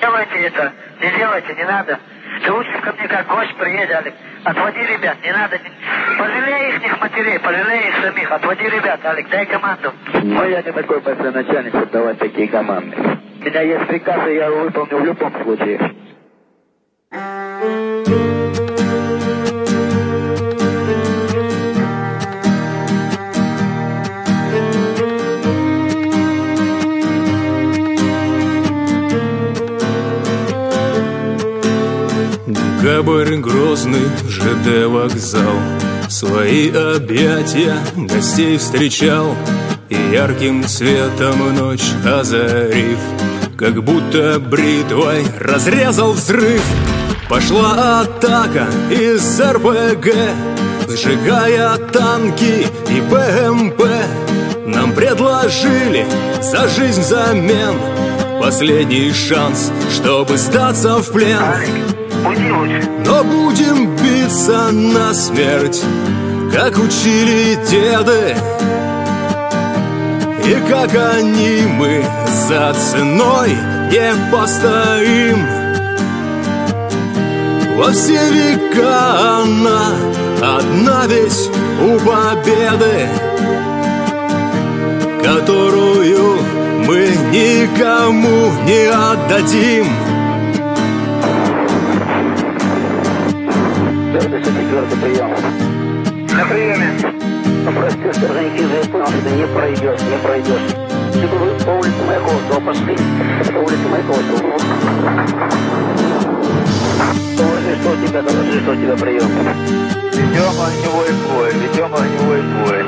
Делайте это, не делайте, не надо. Ты лучше ко мне как гость приедь, Алик. Отводи ребят, не надо. Пожалей их матерей, пожалей их самих. Отводи ребят, Алик, дай команду. Ну, я не такой большой начальник, чтобы давать такие команды. У меня есть приказ, и я его выполню в любом случае. Декабрь грозный, ЖД вокзал, свои объятия гостей встречал, и ярким светом ночь озарив, как будто бритвой разрезал взрыв. Пошла атака из РПГ, сжигая танки и БМП. Нам предложили за жизнь взамен последний шанс, чтобы сдаться в плен. Но будем биться насмерть, как учили деды, и как они мы за ценой не постоим. Во все века она одна ведь у победы, которую мы никому не отдадим. 4-й прием. На приеме. Прости, сержантики, я понял, что ты не пройдешь. Ты по улице Маяковского пошли. По улице Маяковского. Доложи, что у тебя прием. Ведем огневой бой.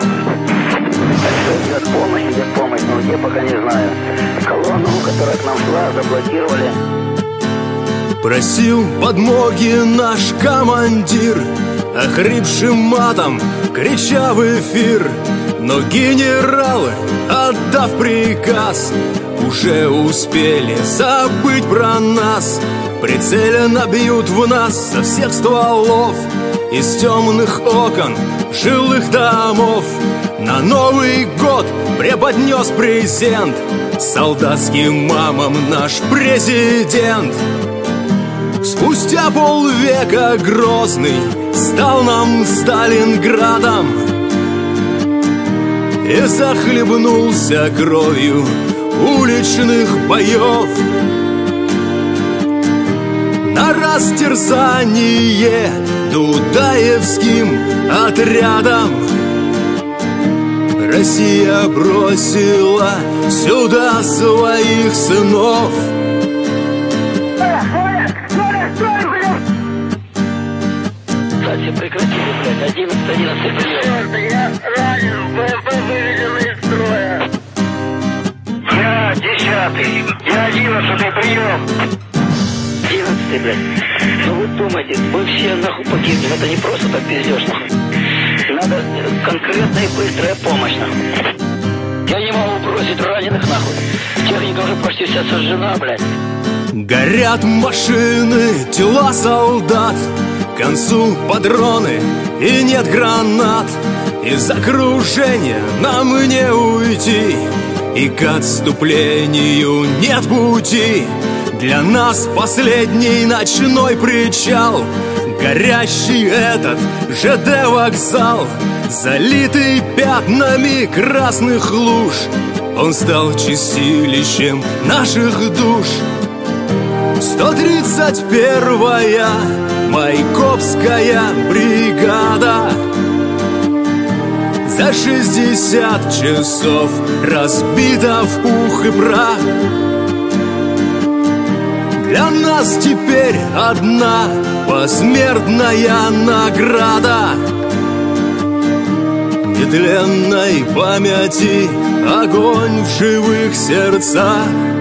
Идет помощь, но где пока не знаю. Колонну, которая к нам шла, заблокировали. Просил подмоги наш командир, охрипшим матом крича в эфир. Но генералы, отдав приказ, уже успели забыть про нас. Прицеленно бьют в нас со всех стволов, из темных окон жилых домов. На Новый год преподнес презент солдатским мамам наш президент. Спустя полвека Грозный стал нам Сталинградом и захлебнулся кровью уличных боев. На растерзание дудаевским отрядом Россия бросила сюда своих сынов. Кстати, прекратили, блядь, 11 прием. Я ранен, БМП выведен из строя. Я 10-й, я 11-й прием. 11-й, блядь. Ну вы думаете, мы все нахуй погибнем, это не просто так пиздешь, нахуй. Надо конкретная и быстрая помощь, нахуй. Я не могу бросить раненых, нахуй. Техника уже почти вся сожжена, блядь. Горят машины, тела солдат, к концу патроны и нет гранат. Из окружения нам не уйти, и к отступлению нет пути. Для нас последний ночной причал, горящий этот ЖД вокзал, залитый пятнами красных луж. Он стал чистилищем наших душ. 131-я Майкопская бригада за 60 часов разбита в пух и прах. Для нас теперь одна посмертная награда нетленной памяти, огонь в живых сердцах.